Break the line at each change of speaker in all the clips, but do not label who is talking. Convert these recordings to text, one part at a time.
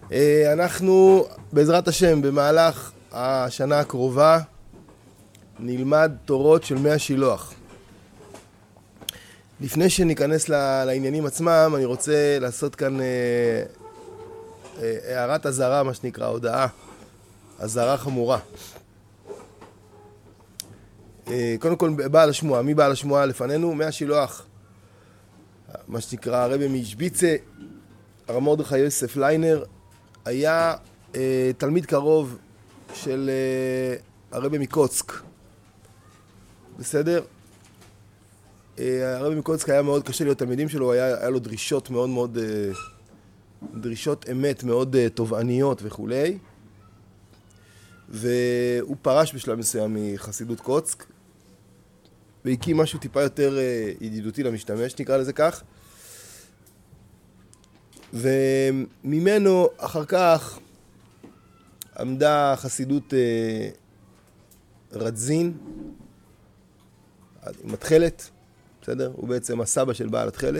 אנחנו בעזרת השם במהלך השנה הקרובה נלמד תורות של מי השילוח. לפני שניכנס לעניינים עצמם, אני רוצה לעשות כאן הערת אזהרה, מה שנקרא, הודעה, אזהרה חמורה. קודם כל, בעל השמועה, מי בעל השמועה לפנינו? מי השילוח, מה שנקרא הרבי מישביצה, הרב מרדכי יוסף ליינר, היה תלמיד קרוב של הרבי מקוצק. בסדר? הרבי מקוצק היה מאוד קשה להיות תלמידים שלו, היה לו דרישות מאוד מאוד, דרישות אמת מאוד תובעניות וכו'. והוא פרש בשלב מסוים מחסידות קוצק, והקים משהו טיפה יותר ידידותי למשתמש, נקרא לזה כך. וממנו אחר כך עמדה חסידות רדזין, מתחלת, בסדר? הוא בעצם הסבא של בעל התחלת.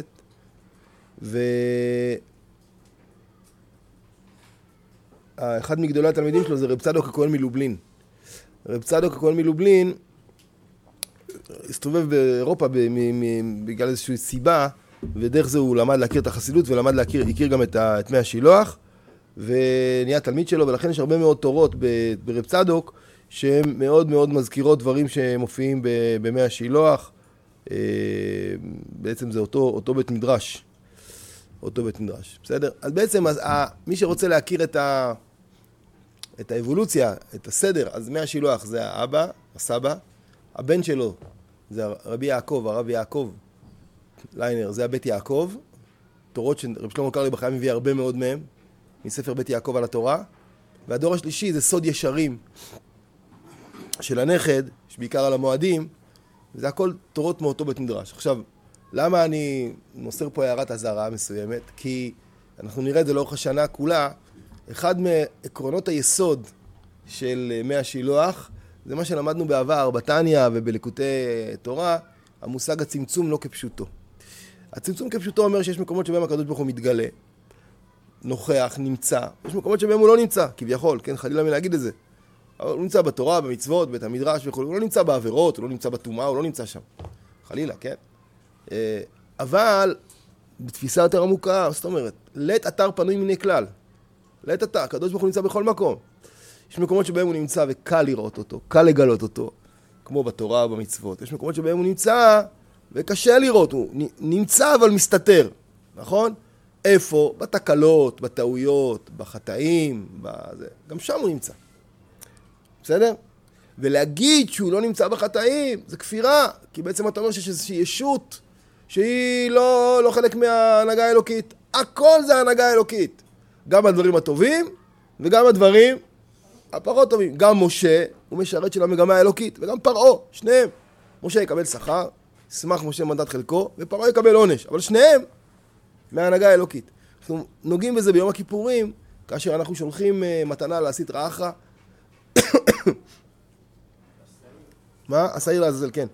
אחד מגדולי התלמידים שלו זה רב צדוק הכהן מלובלין. רב צדוק הכהן מלובלין הסתובב באירופה בגלל איזושהי סיבה, ודרך זה הוא למד להכיר את החסידות ולמד הכיר גם את מי השילוח, ונהיה תלמיד שלו, ולכן יש הרבה מאוד תורות ברב צדוק שהן מאוד מאוד מזכירות דברים שמופיעים במי השילוח. בעצם זה אותו בית מדרש. אותו בית מדרש, בסדר? אז בעצם מי שרוצה להכיר את האבולוציה, את הסדר, אז מי השילוח זה האבא, הסבא, הבן שלו זה רבי יעקב, הרב יעקב ליינר, זה הבית יעקב, תורות שרב שלמה קרליבך בחיים מביא הרבה מאוד מהם, מספר בית יעקב על התורה, והדור השלישי זה סוד ישרים של הנכד, שבעיקר על המועדים, וזה הכל תורות מאותו בית מדרש. עכשיו, למה אני מוסר פה הערת אזהרה מסוימת? כי אנחנו נראה את זה לאורך השנה כולה, אחד מעקרונות היסוד של מי השילוח, זה מה שלמדנו בעבר, בתניא ובליקוטי תורה, המושג הצמצום לא כפשוטו. הצמצום כפשוטו אומר שיש מקומות שבהם הקדוש ברוך הוא מתגלה, נוכח, נמצא. יש מקומות שבהם הוא לא נמצא, כביכול, כן, חלילה מלהגיד את זה. אבל הוא נמצא בתורה, במצוות, בית המדרש וכו', הוא לא נמצא בעבירות, הוא לא נמצא בטומאה, הוא לא נמצא שם. חלילה, כן? אבל בתפיסה יותר עמוקה, זאת אומרת, לית אתר פנוי מיני כלל. לית אתר, הקדוש ברוך הוא נמצא בכל מקום. יש מקומות שבהם הוא נמצא וקל לראות אותו, קל לגלות אותו, כמו בתורה או במצוות. יש מקומות שבהם הוא נמצא וקשה לראות, הוא נמצא אבל מסתתר, נכון? איפה? בתקלות, בטעויות, בחטאים, גם שם הוא נמצא. בסדר? ולהגיד שהוא לא נמצא בחטאים, זה כפירה, כי בעצם אתה אומר שיש איזושהי ישות שהיא לא חלק מההנהגה האלוקית. הכל זה ההנהגה האלוקית. גם הדברים הטובים וגם הדברים הפחות טובים. גם משה הוא משרת של המגמה האלוקית, וגם פרעה, שניהם. משה יקבל שכר, ישמח משה מנדט חלקו, ופרעה יקבל עונש. אבל שניהם מההנהגה האלוקית. אנחנו נוגעים בזה ביום הכיפורים, כאשר אנחנו שולחים מתנה לעשית רעך. מה? השעיר לעזאזל, כן.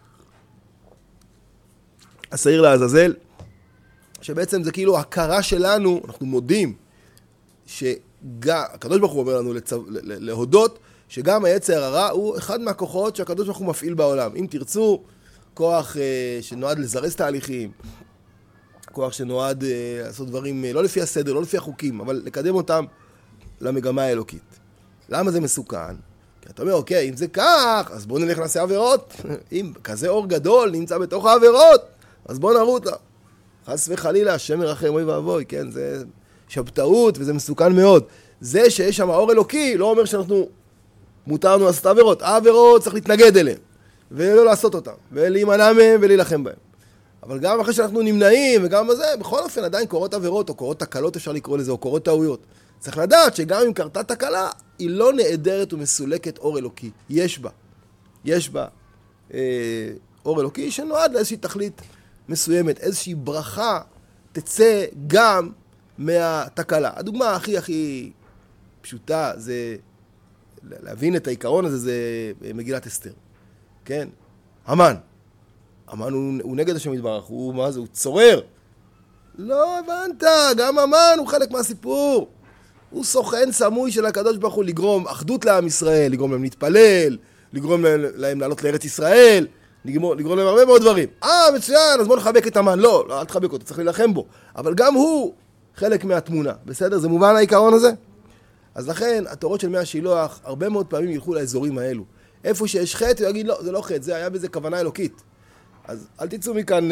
השעיר לעזאזל, שבעצם זה כאילו הכרה שלנו, אנחנו מודים, שהקדוש ברוך הוא אומר לנו להודות, שגם היצר הרע הוא אחד מהכוחות שהקדוש ברוך הוא מפעיל בעולם. אם תרצו, כוח שנועד לזרז תהליכים, כוח שנועד לעשות דברים לא לפי הסדר, לא לפי החוקים, אבל לקדם אותם למגמה האלוקית. למה זה מסוכן? כי אתה אומר, אוקיי, אם זה כך, אז בואו נלך לעשה עבירות. אם כזה אור גדול נמצא בתוך העבירות, אז בואו נרוץ לה. חס וחלילה, השם מרחם אוי ואבוי, כן, זה שבתאות וזה מסוכן מאוד. זה שיש שם אור אלוקי לא אומר שאנחנו מותרנו לעשות עבירות. העבירות צריך להתנגד אליהם, ולא לעשות אותם, ולהימנע מהם ולהילחם בהם. אבל גם אחרי שאנחנו נמנעים וגם בזה, בכל אופן עדיין קורות עבירות, או קורות תקלות אפשר לקרוא לזה, או קורות טעויות. צריך לדעת שגם אם קרתה תקלה, היא לא נעדרת ומסולקת אור אלוקי. יש בה אור אלוקי שנועד לאיזושהי תכלית מסוימת. איזושהי ברכה תצא גם מהתקלה. הדוגמה הכי פשוטה זה, להבין את העיקרון הזה, זה מגילת אסתר. כן? המן הוא נגד השם יתברך, הוא צורר. לא הבנת, גם המן הוא חלק מהסיפור. הוא סוכן סמוי של הקדוש ברוך הוא לגרום אחדות לעם ישראל, לגרום להם להתפלל, לגרום להם לעלות לארץ ישראל, לגרום להם הרבה מאוד דברים. מצוין, אז בוא נחבק את המן. לא, אל תחבק אותו, צריך להילחם בו. אבל גם הוא חלק מהתמונה. בסדר? זה מובן העיקרון הזה? אז לכן, התורות של מי השילוח, הרבה מאוד פעמים ילכו לאזורים האלו. איפה שיש חטא, הוא יגיד, לא, זה לא חטא, זה היה בזה כוונה אלוקית. אז אל תצאו מכאן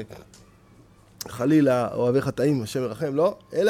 חלילה, אוהבי חטאים, השם ירחם, לא? אלא,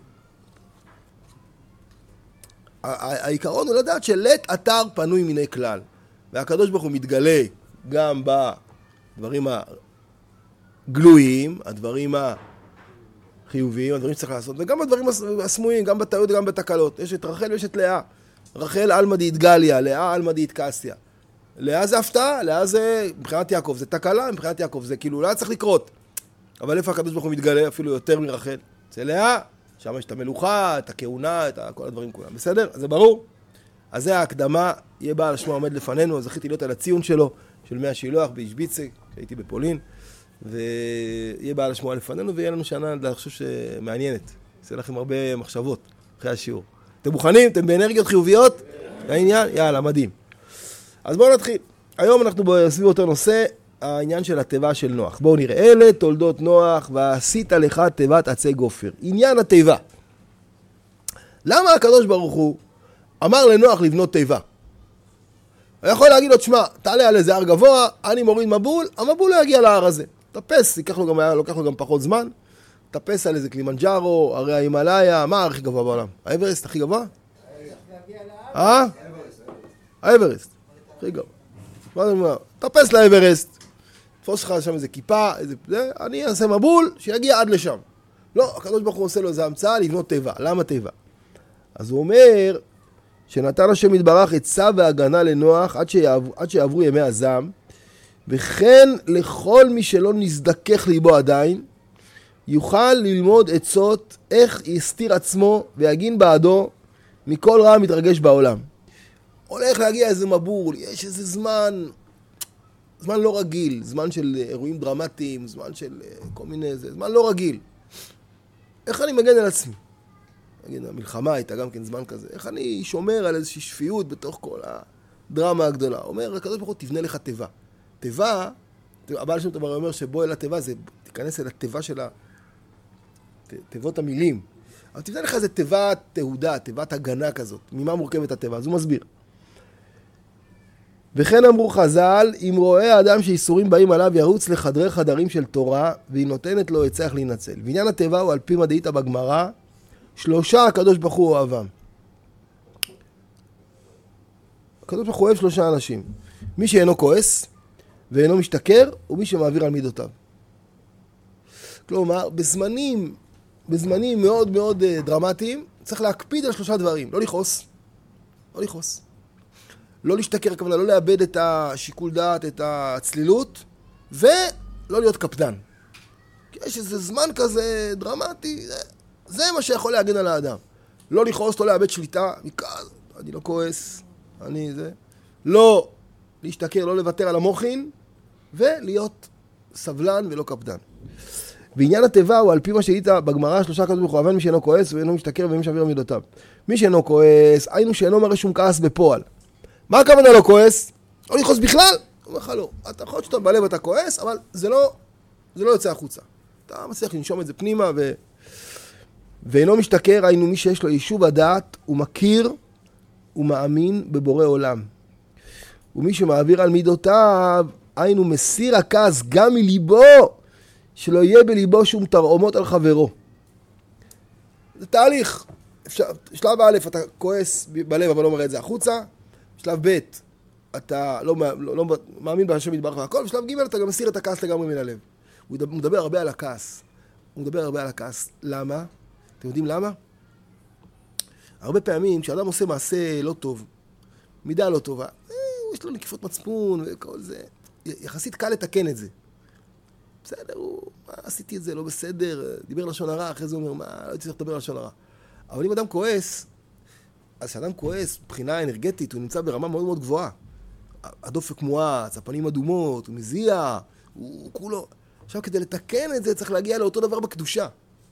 העיקרון הוא לדעת שלית אתר פנוי מיני כלל. והקדוש ברוך הוא מתגלה גם בדברים הגלויים, הדברים החיוביים, הדברים שצריך לעשות, וגם בדברים הסמויים, גם בטעויות וגם בתקלות. יש את רחל ויש את לאה. רחל אלמא דאיתגליה, לאה אלמא דאיתקסיה. לאה זה הפתעה, לאה זה, מבחינת יעקב זה תקלה, מבחינת יעקב זה כאילו, לאה צריך לקרות. אבל איפה הקדוש ברוך הוא מתגלה אפילו יותר מרחל? זה לאה, שם יש את המלוכה, את הכהונה, את כל הדברים כולם. בסדר? אז זה ברור? אז זה ההקדמה, יהיה בעל השמו עומד לפנינו, אז זכיתי להיות על הציון שלו, של מי השילוח באישביצה, שהייתי בפולין, ויהיה בעל השמו לפנינו, ויהיה לנו שנה, אני חושב שמעניינת. יעשה לכם הרבה מחשבות אחרי השיעור. אתם מוכנים? אתם באנרגיות חיוביות? העניין? יאללה, מדהים. אז בואו נתחיל. היום אנחנו סביב אותו נושא, העניין של התיבה של נוח. בואו נראה. אלה תולדות נוח, ועשית לך תיבת עצי גופר. עניין התיבה. למה הקדוש ברוך הוא אמר לנוח לבנות תיבה? הוא יכול להגיד לו, תשמע, תעלה על איזה הר גבוה, אני מוריד מבול, המבול לא יגיע להר הזה. תפס, לוקח לו גם פחות זמן, תפס על איזה קלימנג'ארו, הרי ההימאליה, מה ההר הכי גבוה בעולם? האברסט הכי גבוה? האברסט, הכי גבוה. תפס לאברסט, תפוס לך שם איזה כיפה, אני אעשה מבול שיגיע עד לשם. לא, הקדוש ברוך הוא עושה לו איזה המצאה לבנות תיבה. למה תיבה? אז הוא אומר שנתן השם יתברך עצה והגנה לנוח עד שיעברו ימי הזעם, וכן לכל מי שלא נזדכך ליבו עדיין, יוכל ללמוד עצות איך יסתיר עצמו ויגין בעדו מכל רע מתרגש בעולם. הולך להגיע איזה מבול, יש איזה זמן לא רגיל, זמן של אירועים דרמטיים, זמן של כל מיני, זמן לא רגיל. איך אני מגן על עצמי? נגיד, המלחמה הייתה גם כן זמן כזה. איך אני שומר על איזושהי שפיות בתוך כל הדרמה הגדולה? אומר, הקדוש ברוך הוא תבנה לך תיבה. תיבה, הבעל שם דבר אומר שבוא אל התיבה, זה תיכנס אל התיבה של תיבות המילים. אבל תבנה לך איזה תיבת תהודה, תיבת הגנה כזאת. ממה מורכבת התיבה? אז הוא מסביר. וכן אמרו חז"ל, אם רואה האדם שאיסורים באים עליו ירוץ לחדרי חדרים של תורה, והיא נותנת לו עצה איך להינצל. ועניין התיבה הוא על פי מדעית בגמרא, 3 הקדוש ברוך הוא אוהבם. הקדוש ברוך הוא אוהב 3 אנשים. מי שאינו כועס ואינו משתכר, ומי שמעביר על מידותיו. כלומר, בזמנים מאוד מאוד דרמטיים, צריך להקפיד על 3 דברים. לא לכעוס. לא להשתכר, הכוונה, לא לאבד את השיקול דעת, את הצלילות, ולא להיות קפדן. כי יש איזה זמן כזה דרמטי, זה מה שיכול להגן על האדם. לא לכעוס, לא לאבד שליטה, אני לא כועס, לא להשתכר, לא לוותר על המוחין, ולהיות סבלן ולא קפדן. בעניין התיבה הוא על פי מה שהיית בגמרא 3 הקדוש ברוך הוא אוהבם, מי שאינו כועס ואינו משתכר ומי שמעביר על מידותיו. מי שאינו כועס, היינו שאינו מראה שום כעס בפועל. מה הכוונה לא כועס? לא לכעוס בכלל? הוא אומר לך לא. אתה יכול להיות שאתה בלב אתה כועס, אבל זה לא יוצא החוצה. אתה מצליח לנשום את זה פנימה ואינו משתכר, היינו מי שיש לו יישוב הדעת, הוא מכיר ומאמין בבורא עולם. ומי שמעביר על מידותיו, היינו מסיר הכעס גם מליבו, שלא יהיה בליבו שום תרעומות על חברו. זה תהליך. שלב א', אתה כועס בלב אבל לא מראה את זה החוצה. שלב ב', אתה לא מאמין בהשם יתברך והכל. ושלב ג', אתה גם מסיר את הכעס לגמרי מן הלב. הוא מדבר הרבה על הכעס. למה? אתם יודעים למה? הרבה פעמים כשאדם עושה מעשה לא טוב, מידה לא טובה, יש לו נקיפות מצפון וכל זה, יחסית קל לתקן את זה. בסדר, עשיתי את זה, לא בסדר, דיבר לשון הרע, אחרי זה הוא אומר, לא הייתי צריך לדבר לשון הרע. אבל אם אדם כועס, אז כשאדם כועס, מבחינה אנרגטית, הוא נמצא ברמה מאוד מאוד גבוהה. הדופק מואץ, הפנים אדומות, הוא מזיע, הוא כולו. עכשיו, כדי לתקן את זה, צריך להגיע לאותו דבר בקדושה.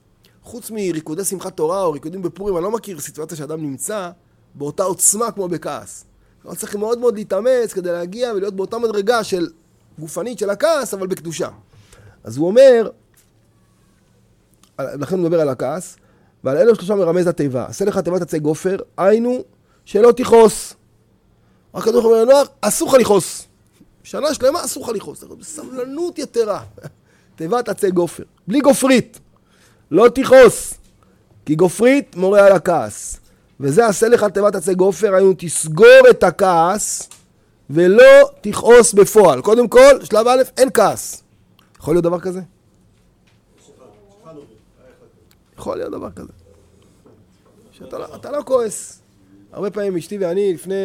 חוץ מריקודי שמחת תורה או ריקודים בפורים, אני לא מכיר סיטואציה שאדם נמצא באותה עוצמה כמו בכעס. הוא צריך מאוד מאוד להתאמץ כדי להגיע ולהיות באותה מדרגה של גופנית של הכעס, אבל בקדושה. אז הוא אומר, לכן הוא מדבר על הכעס, ועל אלו שלושה מרמז התיבה. עשה לך תיבת עצי גופר, היינו שלא תכעוס. הקדוש אומר לנוח, אסור לך לכעוס. שנה שלמה אסור לך לכעוס. בסבלנות יתרה. תיבת עצי גופר. בלי גופרית. לא תכעוס. כי גופרית מורה על הכעס. וזה עשה לך תיבת עצי גופר, היינו תסגור את הכעס, ולא תכעוס בפועל. קודם כל, שלב א', אין כעס. יכול להיות דבר כזה? יכול להיות דבר כזה. שאתה לא כועס. הרבה פעמים אשתי ואני לפני...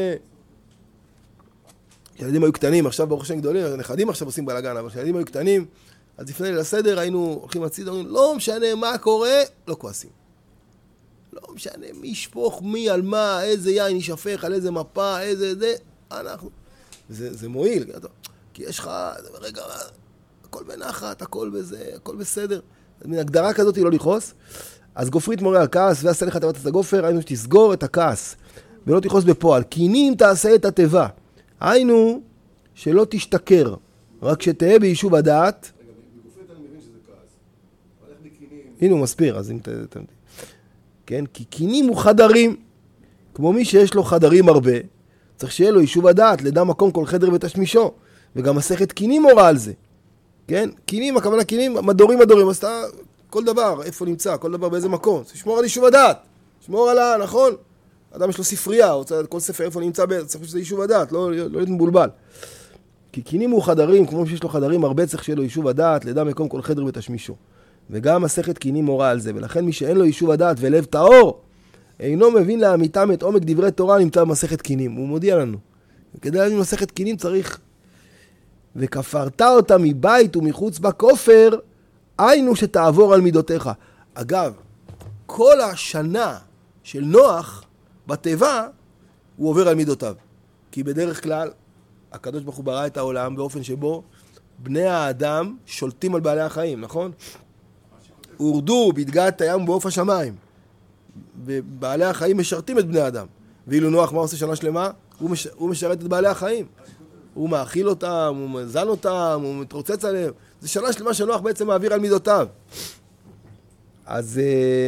כשילדים היו קטנים, עכשיו ברוך השם גדולים, הנכדים עכשיו עושים בלגן, אבל כשילדים היו קטנים, אז לפני ליל הסדר היינו הולכים הצידה, אומרים, לא משנה מה קורה, לא כועסים. לא משנה מי ישפוך, מי על מה, איזה יין ישפך, על איזה מפה, איזה זה, אנחנו. זה מועיל, כי יש לך, רגע, הכל בנחת, הכל בזה, הכל בסדר. מן הגדרה כזאת היא לא לכעוס. אז גופרית מורה על כעס, ועשה לך תיבת עצי גופר, היינו שתסגור את הכעס, ולא תכעוס בפועל. קינים תעשה את התיבה. היינו שלא תשתכר, רק שתהיה ביישוב הדעת.
רגע, בגופרית אני מבין שזה כעס. אבל איך בקינים?
הנה הוא מסביר, אז אם כן, כי קינים הוא חדרים. כמו מי שיש לו חדרים הרבה, צריך שיהיה לו יישוב הדעת, לדע מקום כל חדר ותשמישו. וגם מסכת קינים מורה על זה. כן? קינים, הכוונה קינים, מדורים, אז אתה, כל דבר, איפה נמצא, כל דבר באיזה מקום. תשמור על יישוב הדעת. תשמור על, נכון? אדם יש לו ספרייה, הוא רוצה כל ספר איפה נמצא, צריך שזה יישוב הדעת, לא להיות מבולבל. כי קינים הוא חדרים, כמו שיש לו חדרים הרבה, צריך שיהיה לו יישוב הדעת, לדע מקום כל חדר ותשמישו. וגם מסכת קינים מורה על זה, ולכן מי שאין לו יישוב הדעת ולב טהור, אינו מבין לאמיתם את עומק דברי תורה, נמצא במסכת קינים. הוא מודיע לנו. כדי להבין מסכת קינים צריך, וכפרת אותה מבית ומחוץ בכופר, היינו שתעבור על מידותיך. אגב, כל השנה של נוח בתיבה, הוא עובר על מידותיו. כי בדרך כלל, הקדוש ברוך הוא ברא את העולם באופן שבו בני האדם שולטים על בעלי החיים, נכון? הורדו בדגת הים ובעוף השמיים. ובעלי החיים משרתים את בני האדם. ואילו נוח מה עושה שנה שלמה? הוא משרת את בעלי החיים. הוא מאכיל אותם, הוא מזן אותם, הוא מתרוצץ עליהם. זה שנה שלמה שנוח בעצם מעביר על מידותיו. אז...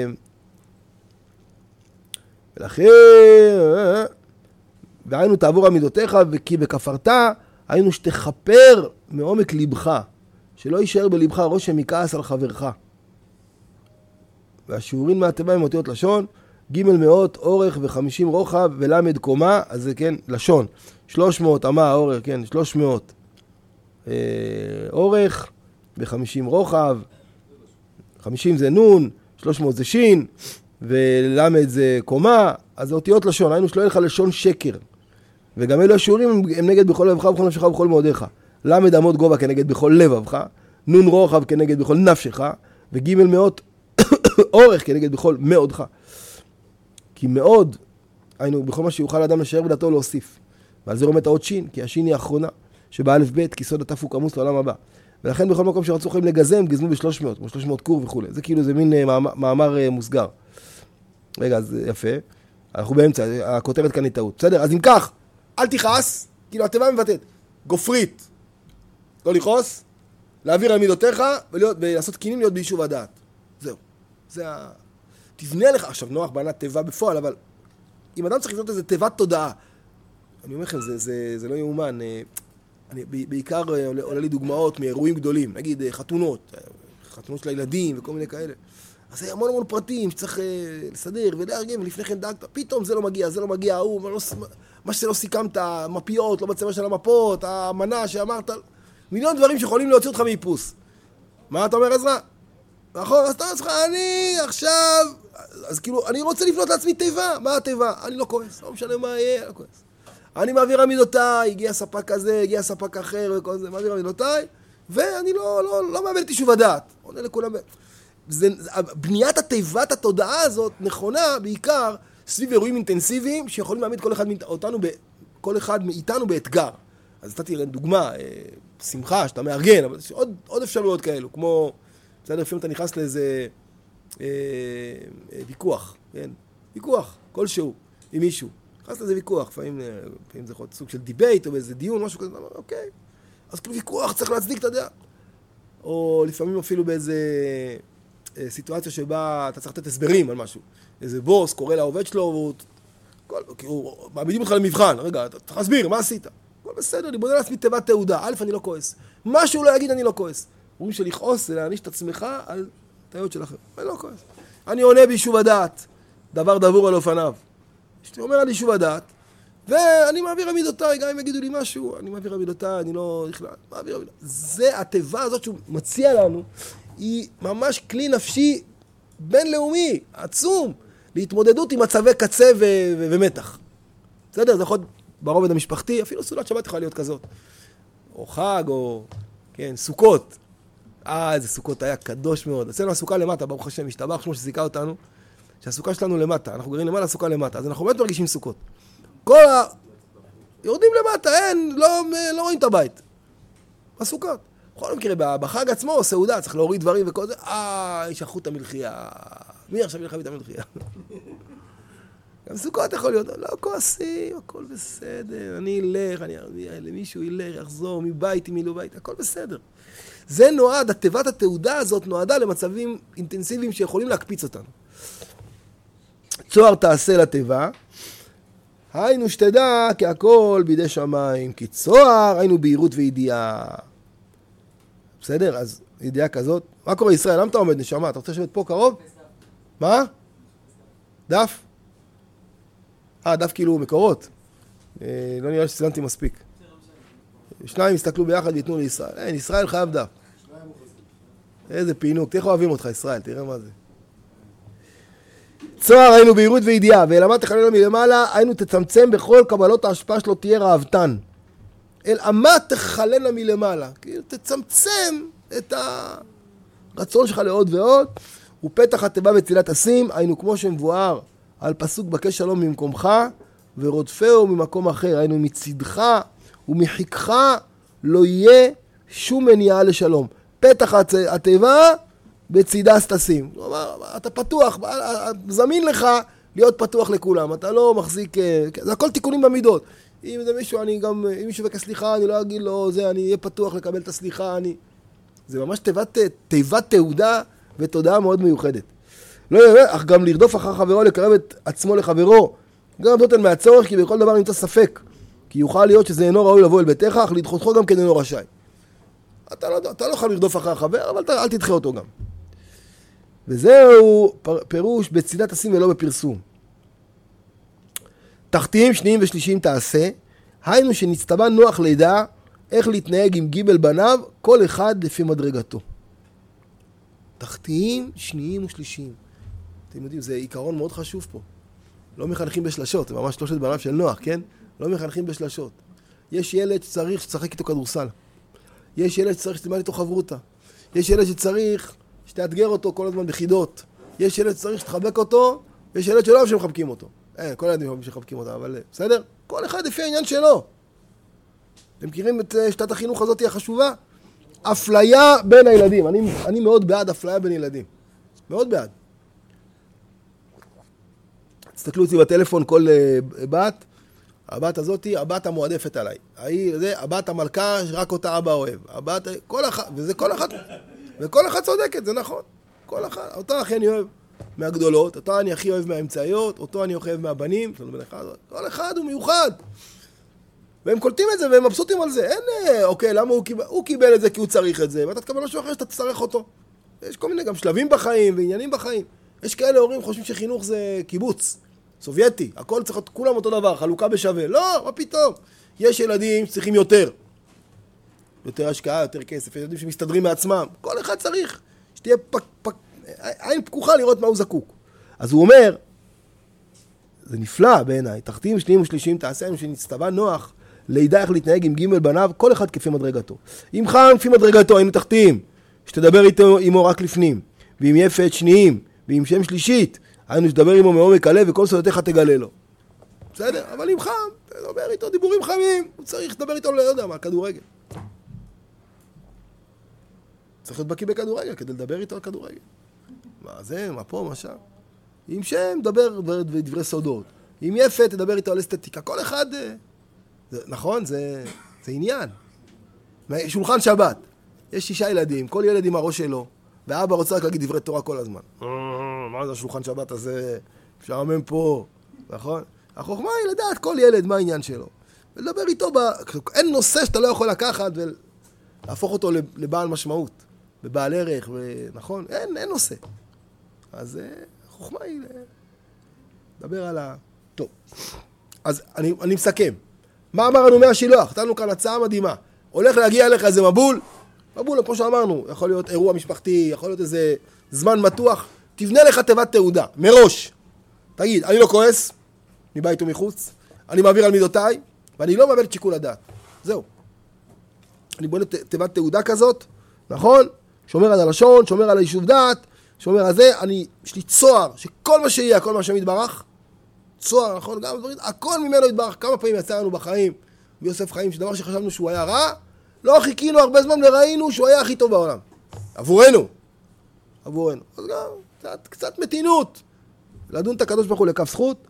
ולכן... והיינו תעבור על מידותיך, וכי בכפרת היינו שתכפר מעומק לבך, שלא יישאר בלבך רושם מכעס על חברך. והשיעורין מהתיבה עם אותיות לשון, ג' מאות אורך ו50 רוחב ולמד קומה, אז זה כן, לשון. 300 אמה אורך, כן, 300 אורך ו50 רוחב, 50 זה נון, 300 זה שין, ולמד זה קומה, אז זה אותיות לשון, היינו שלא יהיה לך לשון שקר. וגם אלו השיעורים הם נגד בכל לבך, בכל נפשך ובכל מאודיך. למד עמוד גובה כנגד בכל לבבך, נון רוחב כנגד בכל נפשך, וג' מאות אורך כנגד בכל מאודך. כי מאוד, היינו בכל מה שיוכל האדם לשער בדעתו להוסיף. ועל זה רומית האות שין, כי השין היא האחרונה, שבאלף בית, כי סוד התף הוא כמוס לעולם הבא. ולכן בכל מקום שרצו יכולים לגזם, גזמו ב-300, כמו 300 קור וכו'. זה כאילו, זה מין מאמר מוסגר. רגע, אז יפה. אנחנו באמצע, הכותרת כאן היא טעות. בסדר? אז אם כך, אל תכעס, כאילו התיבה מבטאת. גופרית, לא לכעוס, להעביר על מידותיך, ולעשות קינים להיות ביישוב הדעת. זהו. זה תבנה לך, עכשיו נוח בנה תיבה בפועל, אבל אם אדם צריך לבנות איזה תיבת תודעה, אני אומר לכם, זה לא יאומן. בעיקר עולה לי דוגמאות מאירועים גדולים, נגיד חתונות של הילדים וכל מיני כאלה. אז זה המון פרטים שצריך לסדר ולארגן, ולפני כן דאגת, פתאום זה לא מגיע, מה שלא סיכמת, מפיות, לא בצבע של המפות, המנה שאמרת, מיליון דברים שיכולים להוציא אותך מאיפוס. מה אתה אומר עזרא? נכון, אז אתה צריך, אני עכשיו, אז כאילו, אני רוצה לבנות לעצמי תיבה. מה התיבה? אני לא כועס, לא משנה מה יהיה, לא כועס. אני מעביר עמידותיי, הגיע ספק כזה, הגיע ספק אחר וכל זה, מעביר עמידותיי, ואני לא מאבד את יישוב הדעת. עונה לכולם. בניית התיבת התודעה הזאת נכונה בעיקר סביב אירועים אינטנסיביים שיכולים להעמיד כל אחד מאיתנו באתגר. אז נתתי דוגמה, שמחה שאתה מארגן, אבל יש עוד אפשרויות כאלו, כמו, בסדר, לפעמים אתה נכנס לאיזה ויכוח, כן? ויכוח, כלשהו, עם מישהו. נכנס לזה ויכוח, לפעמים זה יכול להיות סוג של דיבייט או באיזה דיון, משהו כזה, אוקיי. אז כאילו ויכוח צריך להצדיק את הדעה. או לפעמים אפילו באיזה סיטואציה שבה אתה צריך לתת הסברים על משהו. איזה בוס קורא לעובד שלו, והוא מעמידים אותך למבחן. רגע, אתה צריך להסביר, מה עשית? הכל בסדר, אני בונה לעצמי תיבת תעודה. א', אני לא כועס. מה שהוא לא יגיד, אני לא כועס. אומרים שלכעוס זה להעניש את עצמך על טעויות של אחר. אני לא כועס. אני עונה ביישוב הדעת, דבר דבור על אופניו. כשאתה אומר על יישוב הדעת, ואני מעביר עמידותיי, גם אם יגידו לי משהו, אני מעביר עמידותיי, אני לא מעביר עמידותיי. זה התיבה הזאת שהוא מציע לנו, היא ממש כלי נפשי בינלאומי, עצום, להתמודדות עם מצבי קצה ומתח. בסדר? זה יכול להיות ברובד המשפחתי, אפילו סעודת שבת יכולה להיות כזאת. או חג, או כן, סוכות. איזה סוכות היה קדוש מאוד. אצלנו הסוכה למטה, ברוך השם, השתבח שמו שזיכה אותנו, שהסוכה שלנו למטה. אנחנו גרים למעלה, הסוכה למטה. אז אנחנו באמת מרגישים סוכות. יורדים למטה, אין, לא רואים את הבית. הסוכות. בכל מקרה, בחג עצמו, סעודה, צריך להוריד דברים וכל זה. ישכחו את המלחייה. מי עכשיו ילך את המלחייה? גם סוכות יכול להיות, לא כועסים, הכל בסדר. אני אלך, למישהו ילך, יחזור, מבית, מילו בית, הכל בסדר. זה נועד, התיבת התעודה הזאת נועדה למצבים אינטנסיביים שיכולים להקפיץ אותנו. צוהר תעשה לתיבה, היינו שתדע כי הכל בידי שמיים, כי צוהר היינו בהירות וידיעה. בסדר? אז ידיעה כזאת. מה קורה ישראל? למה אתה עומד נשמה? אתה רוצה לשבת פה קרוב? מה? דף? דף כאילו מקורות. לא נראה שצילמתי מספיק. שניים הסתכלו ביחד ויתנו לישראל. אין, ישראל חייב דף. איזה פינוק. תראה איך אוהבים אותך ישראל, תראה מה זה. צוהר היינו בהירות וידיעה, ואלמה תחללנו מלמעלה, היינו תצמצם בכל קבלות ההשפעה שלו תהיה ראוותן. אלמה תחללנו מלמעלה, כאילו תצמצם את הרצון שלך לעוד ועוד, ופתח התיבה בצילת הסים, היינו כמו שמבואר על פסוק בקש שלום ממקומך, ורודפהו ממקום אחר, היינו מצדך ומחיקך לא יהיה שום מניעה לשלום. פתח התיבה בצידה סתסים. כלומר, אתה פתוח, זמין לך להיות פתוח לכולם. אתה לא מחזיק, זה הכל תיקונים במידות. אם זה מישהו, אם מישהו בקש סליחה, אני לא אגיד לו, אני אהיה פתוח לקבל את הסליחה, זה ממש תיבת תעודה ותודעה מאוד מיוחדת. לא יראה, אך גם לרדוף אחר חברו, לקרב את עצמו לחברו. גם נותן מהצורך, כי בכל דבר נמצא ספק. כי יוכל להיות שזה אינו ראוי לבוא אל ביתך, אך לדחותך גם כן אינו רשאי. אתה לא יכול לרדוף אחר החבר, אבל אל תדחה אותו גם. וזהו פירוש בצידת הסים ולא בפרסום. תחתיים שניים ושלישיים תעשה, היינו שנצטווה נוח לידע איך להתנהג עם גיבל בניו, כל אחד לפי מדרגתו. תחתיים שניים ושלישיים. אתם יודעים, זה עיקרון מאוד חשוב פה. לא מחנכים בשלשות, זה ממש שלושת בניו של נוח, כן? לא מחנכים בשלשות. יש ילד שצריך שתשחק איתו כדורסל. יש ילד שצריך שתלמד איתו חברותה. יש ילד שצריך שתאתגר אותו כל הזמן בחידות. יש ילד שצריך שתחבק אותו, ויש ילד שלא אוהב שמחבקים אותו. כל ילדים אוהבים שמחבקים אותם, אבל בסדר? כל אחד לפי העניין שלו. אתם מכירים את שיטת החינוך הזאת החשובה? אפליה בין הילדים. אני מאוד בעד אפליה בין ילדים. מאוד בעד. תסתכלו אצלי בטלפון כל בת, הבת הזאת היא הבת המועדפת עליי. הבת המלכה, רק אותה אבא אוהב. וכל אחד צודקת, זה נכון. כל אחד, אותה הכי אני אוהב מהגדולות, אותה אני הכי אוהב מהאמצעיות, אותו אני אוהב מהבנים, כל אחד הוא מיוחד. והם קולטים את זה והם מבסוטים על זה. אין, אוקיי, למה הוא קיבל את זה כי הוא צריך את זה, ואתה תקבל משהו אחר שאתה תצטרך אותו. יש כל מיני גם שלבים בחיים ועניינים בחיים. יש כאלה הורים חושבים שחינוך זה קיבוץ, סובייטי, הכל צריך להיות כולם אותו דבר, חלוקה בשווה. לא, מה פתאום? יש ילדים שצריכים יותר השקעה, יותר כסף, יש ילדים שמסתדרים מעצמם. כל אחד צריך שתהיה עין פקוחה לראות מה הוא זקוק. אז הוא אומר, זה נפלא בעיניי, תחתיים שניים ושלישיים תעשה לנו שנצטווה נוח לידע איך להתנהג עם ג' בניו, כל אחד כפי מדרגתו. אם חם כפי מדרגתו, היינו תחתיים, שתדבר עמו רק לפנים, ואם יפת שניים, ועם שם שלישית, היינו שתדבר עמו מעומק הלב, וכל סודותיך תגלה לו. בסדר? אבל אם חם, תדבר איתו דיבורים חמים, הוא צריך לדבר איתו, לא יודע מה, כדורגל. צריך להיות בקיא בכדורגל, כדי לדבר איתו על כדורגל. מה זה, מה פה, מה שם? עם שם, דבר דברי סודות. עם יפה, תדבר איתו על אסתטיקה. כל אחד, נכון? זה עניין. שולחן שבת. יש 6 ילדים, כל ילד עם הראש שלו, ואבא רוצה רק להגיד דברי תורה כל הזמן. מה זה השולחן שבת הזה? משעמם פה, נכון? החוכמה היא לדעת כל ילד מה העניין שלו. ולדבר איתו, אין נושא שאתה לא יכול לקחת ולהפוך אותו לבעל משמעות, בבעל ערך, נכון? אין נושא. אז החוכמה היא לדבר על טוב. אז אני מסכם. מה אמר לנו מהשילוח? נתנו כאן הצעה מדהימה. הולך להגיע אליך איזה מבול, כמו שאמרנו, יכול להיות אירוע משפחתי, יכול להיות איזה זמן מתוח, תבנה לך תיבת תעודה, מראש. תגיד, אני לא כועס, מבית ומחוץ, אני מעביר על מידותיי, ואני לא מאבד את שיקול הדעת. זהו. אני בונה תיבת תעודה כזאת, נכון? שומר על הלשון, שומר על היישוב דעת, שומר על זה, יש לי צוהר, שכל מה שיהיה, כל מה שמתברך, צוהר, נכון? גם דברים, הכל ממנו יתברך. כמה פעמים יצא לנו בחיים, ביוסף חיים, שדבר שחשבנו שהוא היה רע, לא חיכינו הרבה זמן וראינו שהוא היה הכי טוב בעולם. עבורנו. אז גם, קצת מתינות. לדון את הקדוש ברוך הוא לכף זכות,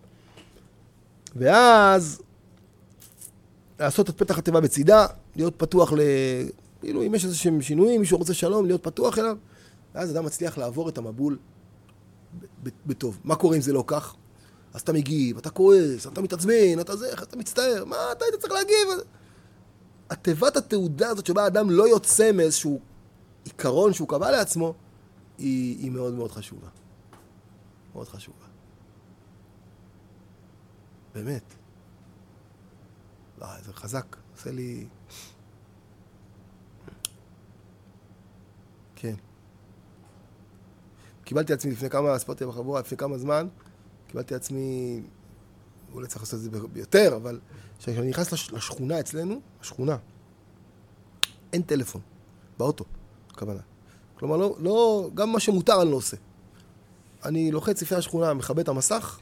ואז לעשות את פתח התיבה בצידה, להיות פתוח כאילו אם יש איזה שינויים, מישהו רוצה שלום, להיות פתוח אליו, ואז אדם מצליח לעבור את המבול בטוב. מה קורה אם זה לא כך? אז אתה מגיב, אתה כועס, אתה מתעצבן, אתה מצטער, מה אתה היית צריך להגיב? התיבת התעודה הזאת שבה האדם לא יוצא מאיזשהו עיקרון שהוא קבע לעצמו, היא מאוד מאוד חשובה. מאוד חשובה. באמת. זה חזק. עושה לי... כן. קיבלתי עצמי לפני כמה, ספורתי בחבורה, לפני כמה זמן, קיבלתי עצמי, אולי צריך לעשות את זה ביותר, אבל כשאני נכנס לשכונה אצלנו, השכונה, אין טלפון, באוטו, כוונה. כלומר, לא, גם מה שמותר אני לא עושה. אני לוחץ לפני השכונה, מכבה את המסך,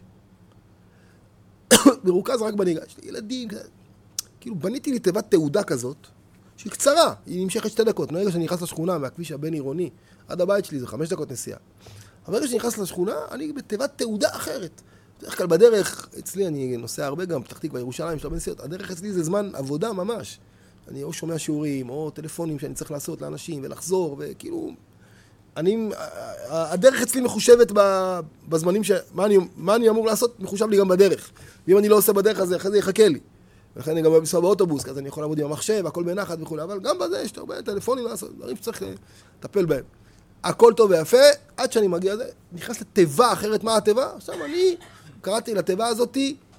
מרוכז רק בניגה. יש לי ילדים, כאילו בניתי לי תיבת תעודה כזאת, שהיא קצרה, היא נמשכת 2 דקות. נראה שאני נכנס לשכונה מהכביש הבין עירוני, עד הבית שלי זה 5 דקות נסיעה. אבל ברגע שאני נכנס לשכונה, אני בתיבת תעודה אחרת. בדרך כלל בדרך, אצלי אני נוסע הרבה גם, פתח תקווה, ירושלים, שלב בנסיעות, הדרך אצלי זה זמן עבודה ממש. אני או שומע שיעורים, או טלפונים שאני צריך לעשות לאנשים ולחזור, וכאילו... הדרך אצלי מחושבת בזמנים מה אני אמור לעשות, מחושב לי גם בדרך. ואם אני לא עושה בדרך הזה, אחרי זה יחכה לי. ולכן אני גם בסוף באוטובוס, אז אני יכול לעבוד עם המחשב, הכל בנחת וכו', אבל גם בזה יש הרבה טלפונים לעשות, דברים שצריך לטפל בהם. הכל טוב ויפה, עד שאני מגיע לזה, נכנס לתיבה אחרת. מה התיבה? עכשיו אני קראתי לתיבה הזאת,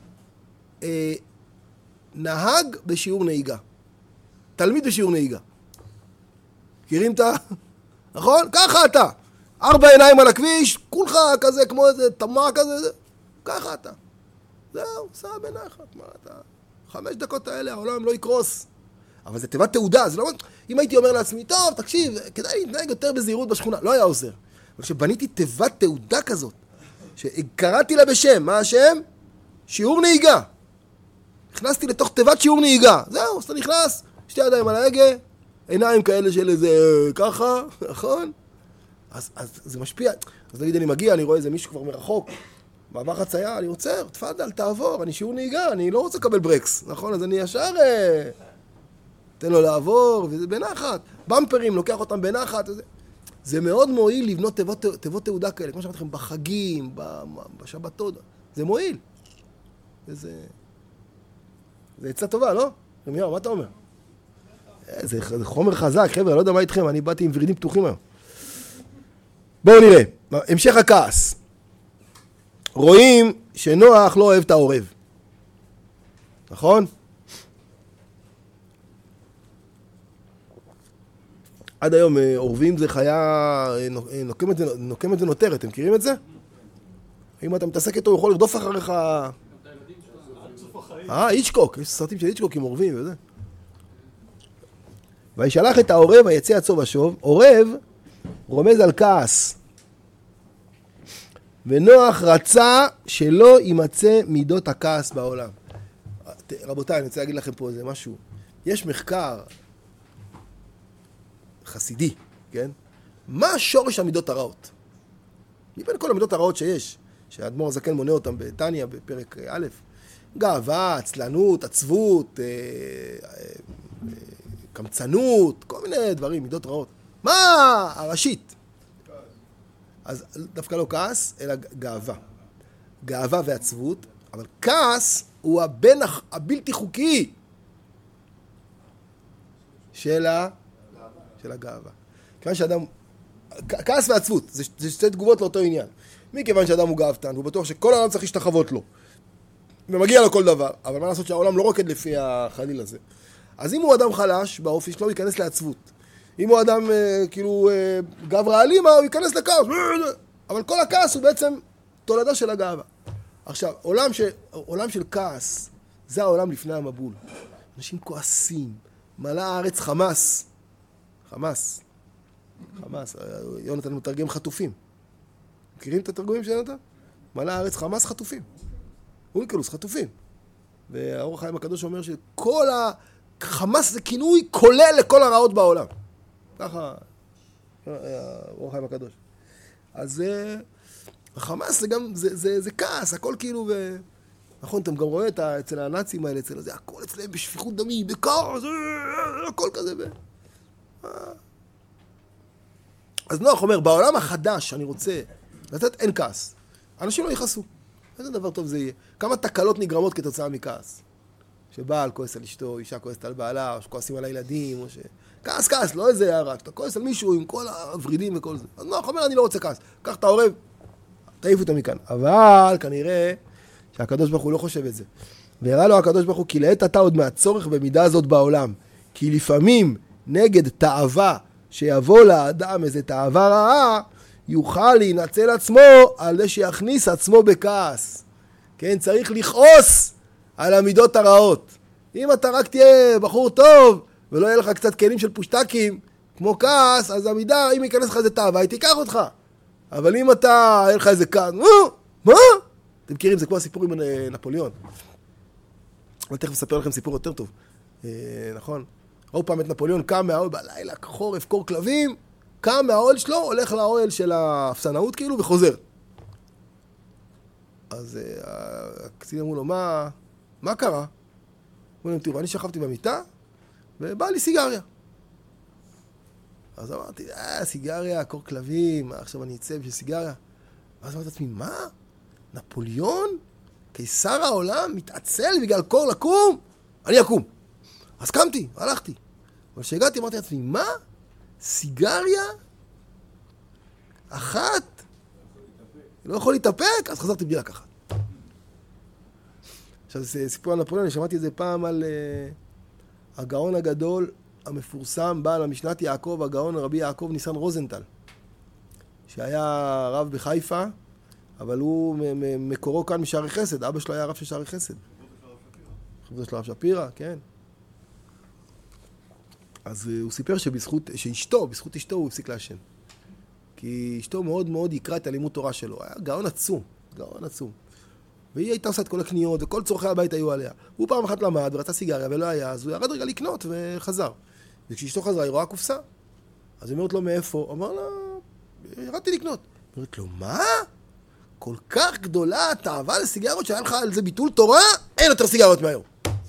נהג בשיעור נהיגה. תלמיד בשיעור נהיגה. מכירים את נכון? ככה אתה. 4 עיניים על הכביש, כולך כזה, כמו איזה תמר כזה, ככה אתה. זהו, סע בנחת, מה אתה? 5 דקות האלה, העולם לא יקרוס. אבל זה תיבת תעודה, זה לא... אם הייתי אומר לעצמי, טוב, תקשיב, כדאי להתנהג יותר בזהירות בשכונה, לא היה עוזר. אבל כשבניתי תיבת תעודה כזאת, שקראתי לה בשם, מה השם? שיעור נהיגה. נכנסתי לתוך תיבת שיעור נהיגה. זהו, אז אתה נכנס, 2 ידיים על ההגה, עיניים כאלה של איזה ככה, נכון? אז זה משפיע. אז נגיד אני מגיע, אני רואה איזה מישהו כבר מרחוק, מעבר חצייה, אני עוצר, תפדל, תעבור, אני שיעור נהיגה, אני לא רוצה לקבל ברקס, נכון? אז אני ישר תן לו לעבור, וזה בנחת. במפרים, לוקח אותם בנחת. זה מאוד מועיל לבנות תיבות תעודה כאלה, כמו שאמרתי לכם, בחגים, בשבתות, זה מועיל. זה עצה טובה, לא? רמיהו, מה אתה אומר? זה חומר חזק, חבר'ה, לא יודע מה איתכם, אני באתי עם ורידים פתוחים היום. בואו נראה, המשך הכעס. רואים שנוח לא אוהב את העורב. נכון? עד היום עורבים זה חיה נוקמת ונותרת, אתם מכירים את זה? אם אתה מתעסק איתו, הוא יכול לרדוף אחריך... איצ'קוק, יש סרטים של איצ'קוק עם עורבים וזה. וישלח את העורב ויצא עצו ושוב. עורב רומז על כעס. ונוח רצה שלא יימצא מידות הכעס בעולם. רבותיי, אני רוצה להגיד לכם פה איזה משהו. יש מחקר חסידי, כן? מה שורש המידות הרעות? מבין כל המידות הרעות שיש, שהאדמו"ר הזקן מונה אותם בתניא בפרק א', גאווה, עצלנות, עצבות, קמצנות, כל מיני דברים, מידות רעות. מה הראשית? אז דווקא לא כעס, אלא גאווה. גאווה ועצבות, אבל כעס הוא הבן הבלתי חוקי של הגאווה. כיוון שאדם, כעס ועצבות, זה שתי תגובות לאותו עניין. מכיוון שאדם הוא גאוותן, והוא בטוח שכל העולם צריך להשתחוות לו, ומגיע לו כל דבר, אבל מה לעשות שהעולם לא רוקד לפי החליל הזה. אז אם הוא אדם חלש, באופי שלו הוא ייכנס לעצבות. אם הוא אדם כאילו גברא אלימה, הוא ייכנס לכעס. אבל כל הכעס הוא בעצם תולדה של הגאווה. עכשיו, עולם של כעס, זה העולם לפני המבול. אנשים כועסים, מלא הארץ חמאס. חמאס. יונתן מתרגם חטופים. מכירים את התרגומים של יונתן? מלא הארץ חמאס חטופים. אונקלוס חטופים. והאור החיים הקדוש אומר שכל החמאס זה כינוי כולל לכל הרעות בעולם. ככה, האור החיים הקדוש. אז החמאס זה גם, זה כעס, הכל כאילו, נכון, אתם גם רואים אצל הנאצים האלה, אצל זה, הכל אצלם בשפיכות דמי, בכעס, הכל כזה. אז נוח אומר, בעולם החדש אני רוצה לתת אין כעס. אנשים לא יכעסו. איזה דבר טוב זה יהיה. כמה תקלות נגרמות כתוצאה מכעס. שבעל כועס על אשתו, אישה כועסת על בעלה, או שכועסים על הילדים, או כעס, לא איזה הערה. אתה כועס על מישהו עם כל הוורידים וכל זה. אז נוח אומר, אני לא רוצה כעס. קח את העורב, תעיף אותו מכאן. אבל כנראה שהקדוש ברוך הוא לא חושב את זה. והראה לו הקדוש ברוך הוא, כי לעת עתה עוד מהצורך במידה הזאת בעולם. כי לפעמים נגד תאווה שיבוא לאדם איזה תאווה רעה, יוכל להינצל עצמו על זה שיכניס עצמו בכעס. כן, צריך לכעוס על המידות הרעות. אם אתה רק תהיה בחור טוב, ולא יהיה לך קצת כלים של פושטקים, כמו כעס, אז המידה, אם ייכנס לך איזה תאווה, היא תיקח אותך. אבל אם אתה, יהיה לך איזה כעס, מה? אתם מכירים, זה כמו הסיפור עם נפוליאון. אני תכף אספר לכם סיפור יותר טוב. נכון? ראו פעם את נפוליאון, קם מהאוהל בלילה, חורף, קור כלבים, קם מהאוהל שלו, הולך לאוהל של האפסנאות כאילו, וחוזר. אז הקצין אמרו לו, מה קרה? הוא אמר, תראו, אני שכבתי במיטה, ובא לי סיגריה. אז אמרתי, סיגריה, קור כלבים, עכשיו אני אצא בשביל סיגריה. ואז אמרתי לעצמי, מה? נפוליאון? קיסר העולם מתעצל בגלל קור לקום? אני אקום. אז קמתי, הלכתי. אבל כשהגעתי אמרתי לעצמי, מה? סיגריה? אחת? לא יכול להתאפק? אז חזרתי בלי לקחת. עכשיו, זה סיפור על נפוליאון, אני שמעתי את זה פעם על הגאון הגדול המפורסם, בעל המשנת יעקב, הגאון רבי יעקב ניסן רוזנטל, שהיה רב בחיפה, אבל הוא מקורו כאן משערי חסד, אבא שלו היה רב של שערי חסד. חברו של הרב שפירא, כן. אז הוא סיפר בזכות אשתו הוא הפסיק לעשן. כי אשתו מאוד מאוד יקרה את הלימוד תורה שלו. היה גאון עצום. והיא הייתה עושה את כל הקניות, וכל צורכי הבית היו עליה. הוא פעם אחת למד ורצה סיגריה ולא היה, אז הוא ירד רגע לקנות וחזר. וכשאשתו חזרה, היא רואה קופסה. אז היא אומרת לו, מאיפה? הוא אמר לה, ירדתי לקנות. היא אומרת לו, מה? כל כך גדולה התאווה לסיגרות שהיה לך על זה ביטול תורה? אין יותר סיגרות מהיום.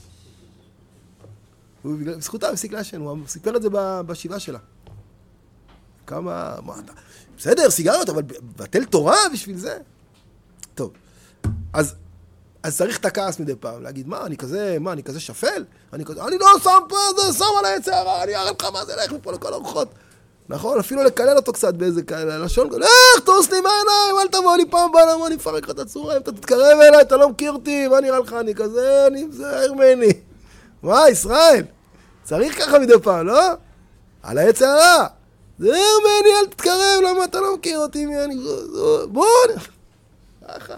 בזכותה הפסיק לעשן, הוא סיפר את זה בשבעה שלה. כמה, בסדר, סיגריות, אבל בטל תורה בשביל זה? טוב, אז צריך את הכעס מדי פעם, להגיד, אני כזה שפל? אני לא שם פה, זה שם על העץ הרע, אני אראה לך מה זה, לך מפה לכל הרוחות. נכון, אפילו לקלל אותו קצת באיזה לשון, תוס לי מהעיניים, אל תבוא לי פעם בעולם, אני אפרק לך את הצורה, אתה תתקרב אליי, אתה לא מכיר אותי, מה נראה לך, אני כזה, זה הרמני. מה, ישראל? צריך ככה מדי פעם, לא? על העץ הרע. זה הרמני, אל תתקרב, למה אתה לא מכיר אותי, בוא, ככה.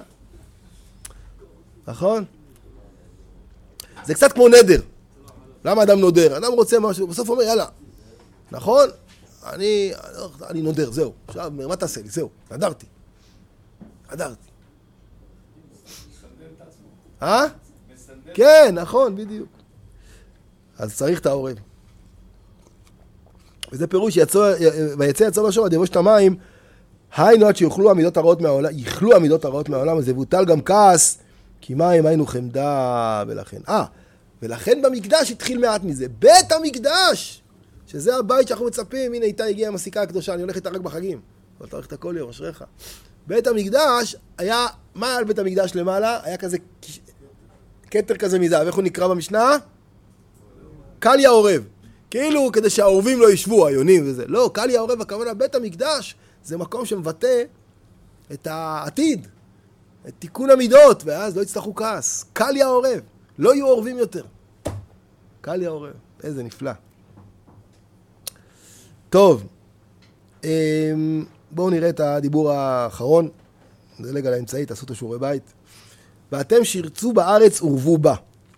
נכון? זה קצת כמו נדר. למה אדם נודר? אדם רוצה משהו, בסוף הוא אומר, יאללה, נכון? אני נודר, זהו. עכשיו, מה תעשה לי? זהו, נדרתי. כן, נכון, בדיוק. אז צריך את העורב. וזה פירוש, ויצא יצא לשום, עד יבוש את המים, היינו עד שיוכלו המידות הרעות מהעולם, יכלו המידות הרעות מהעולם, אז יבוטל גם כעס, כי מים היינו חמדה ולכן. ולכן במקדש התחיל מעט מזה. בית המקדש, שזה הבית שאנחנו מצפים, הנה איתה הגיעה המסיקה הקדושה, אני הולך איתה רק בחגים. אבל אתה הולך את הכל יום, אשריך. בית המקדש היה, מה על בית המקדש למעלה? היה כזה, כתר כזה מזהב, איך הוא נקרא במשנה? קליה עורב. כאילו כדי שהעורבים לא ישבו, היונים וזה. לא, קליה עורב, הכוונה, בית המקדש זה מקום שמבטא את העתיד, את תיקון המידות, ואז לא יצטרכו כעס. קליה עורב, לא יהיו עורבים יותר. קליה עורב, איזה נפלא. טוב, בואו נראה את הדיבור האחרון. נדלג על האמצעי, תעשו את השיעורי בית. ואתם שירצו בארץ ורבו בה.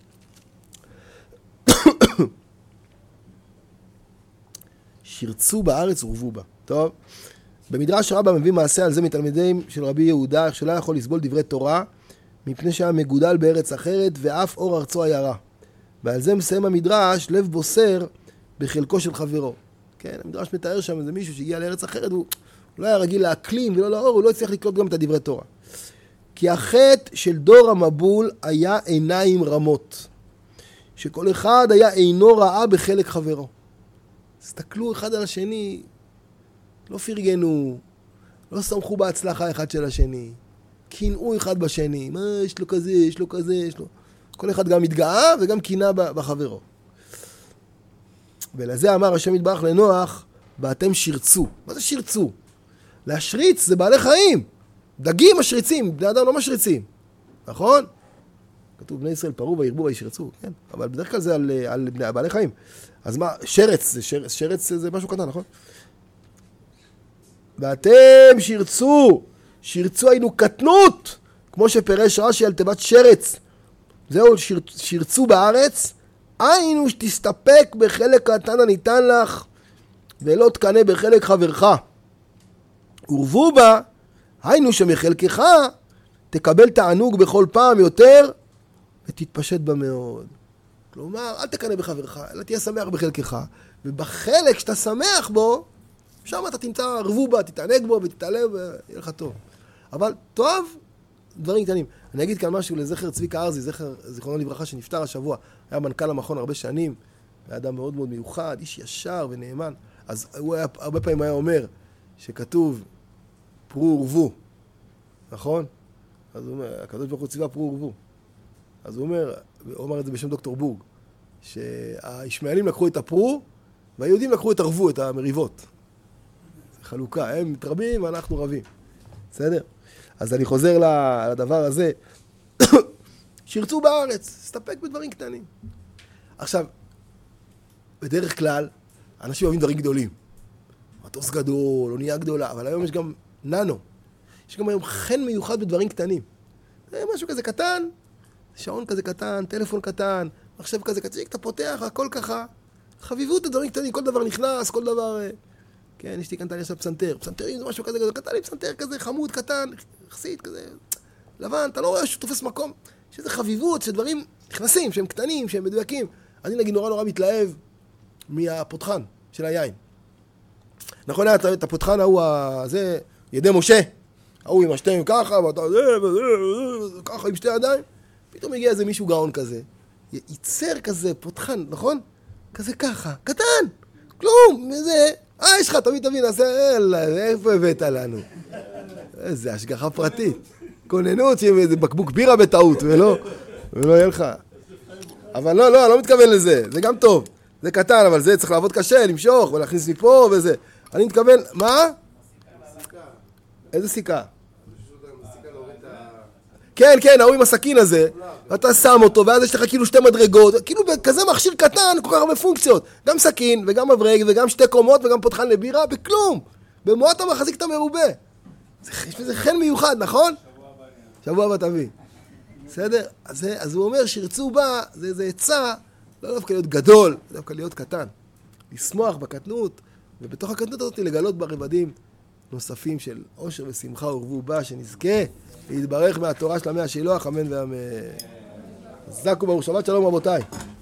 שירצו בארץ ורבו בה. טוב, במדרש רבה מביא מעשה על זה מתלמידים של רבי יהודה, איך שלא יכול לסבול דברי תורה, מפני שהיה מגודל בארץ אחרת, ואף אור ארצו היה רע. ועל זה מסיים המדרש, לב בוסר בחלקו של חברו. כן, המדרש מתאר שם איזה מישהו שהגיע לארץ אחרת, הוא לא היה רגיל להקלים ולא לאור, הוא לא הצליח לקלוט גם את הדברי תורה. כי החטא של דור המבול היה עיניים רמות. שכל אחד היה עינו רעה בחלק חברו. הסתכלו אחד על השני, לא פרגנו, לא סמכו בהצלחה אחד של השני, קינאו אחד בשני, מה יש לו כזה, יש לו כזה, יש לו... כל אחד גם מתגאה וגם קינה בחברו. ולזה אמר השם יתברך לנוח, ואתם שירצו. מה זה שירצו? להשריץ זה בעלי חיים. דגים משריצים, בני אדם לא משריצים. נכון? כתוב בני ישראל פרו וירבו וישרצו, כן? אבל בדרך כלל זה על בעלי חיים. אז מה, שרץ, שרץ זה משהו קטן, נכון? ואתם שירצו, שירצו היינו קטנות, כמו שפרש רש"י על תיבת שרץ. זהו, שירצו בארץ, היינו שתסתפק בחלק קטן הניתן לך, ולא תקנה בחלק חברך. ורבו בה, היינו שמחלקך תקבל תענוג בכל פעם יותר, ותתפשט בה מאוד. כלומר, אל תקנה בחברך, אלא תהיה שמח בחלקך, ובחלק שאתה שמח בו, שם אתה תמצא רבו בה, תתענג בו ותתעלם ויהיה לך טוב. אבל טוב, דברים קטנים. אני אגיד כאן משהו לזכר צביקה ארזי, זיכרונו לברכה שנפטר השבוע, היה מנכ"ל המכון הרבה שנים, היה אדם מאוד מאוד מיוחד, איש ישר ונאמן. אז הוא היה, הרבה פעמים היה אומר שכתוב פרו ורבו, נכון? אז הוא אומר, הקדוש ברוך הוא ציווה פרו ורבו. אז הוא אומר את זה בשם דוקטור בורג, שהישמעאלים לקחו את הפרו, והיהודים לקחו את הרבו, את המריבות. זה חלוקה, הם מתרבים ואנחנו רבים. בסדר? אז אני חוזר לדבר הזה. שירצו בארץ, סתפק בדברים קטנים. עכשיו, בדרך כלל, אנשים אוהבים דברים גדולים. מטוס גדול, אונייה גדולה, אבל היום יש גם ננו. יש גם היום חן מיוחד בדברים קטנים. זה משהו כזה קטן, שעון כזה קטן, טלפון קטן, מחשב כזה קטן, אתה פותח, הכל ככה. חביבות הדברים קטנים, כל דבר נכנס, כל דבר... כן, יש לי כאן עכשיו פסנתר. פסנתרים זה משהו כזה קטן, פסנתר כזה חמוד, קטן, יחסית כזה לבן, אתה לא רואה שהוא תופס מקום. יש איזו חביבות שדברים נכנסים, שהם קטנים, שהם מדויקים. אני נגיד נורא מתלהב מהפותחן של היין. נכון, היה את הפותחן ההוא, זה, ידי משה. ההוא עם השתיים ככה, ואתה ככה עם שתי ידיים. פתאום הגיע איזה מישהו גאון כזה. ייצר כזה פותחן, נכון? כזה ככה, קטן, כלום, זה... יש לך, תביא, נעשה, איפה הבאת לנו? איזה השגחה פרטית. כוננות שיהיה איזה בקבוק בירה בטעות, ולא יהיה לך. אבל לא, לא מתכוון לזה, זה גם טוב. זה קטן, אבל זה צריך לעבוד קשה, למשוך, ולהכניס מפה וזה. אני מתכוון, מה? איזה סיכה? כן, ההוא עם הסכין הזה, ואתה שם אותו, ואז יש לך כאילו שתי מדרגות, כאילו בכזה מכשיר קטן, כל כך הרבה פונקציות. גם סכין, וגם מברג, וגם שתי קומות, וגם פותחן לבירה, בכלום. במועט אתה מחזיק את המרובה. זה חן מיוחד, נכון? שבוע הבא תביא. בסדר? אז הוא אומר, שירצו בה, זה עצה, לא דווקא להיות גדול, דווקא להיות קטן. לשמוח בקטנות, ובתוך הקטנות הזאת לגלות ברבדים נוספים של עושר ושמחה ורבו בה, שנזכה להתברך מהתורה של עמי השילוח, אמן ואמן. חזק וברוך, שבת שלום רבותיי.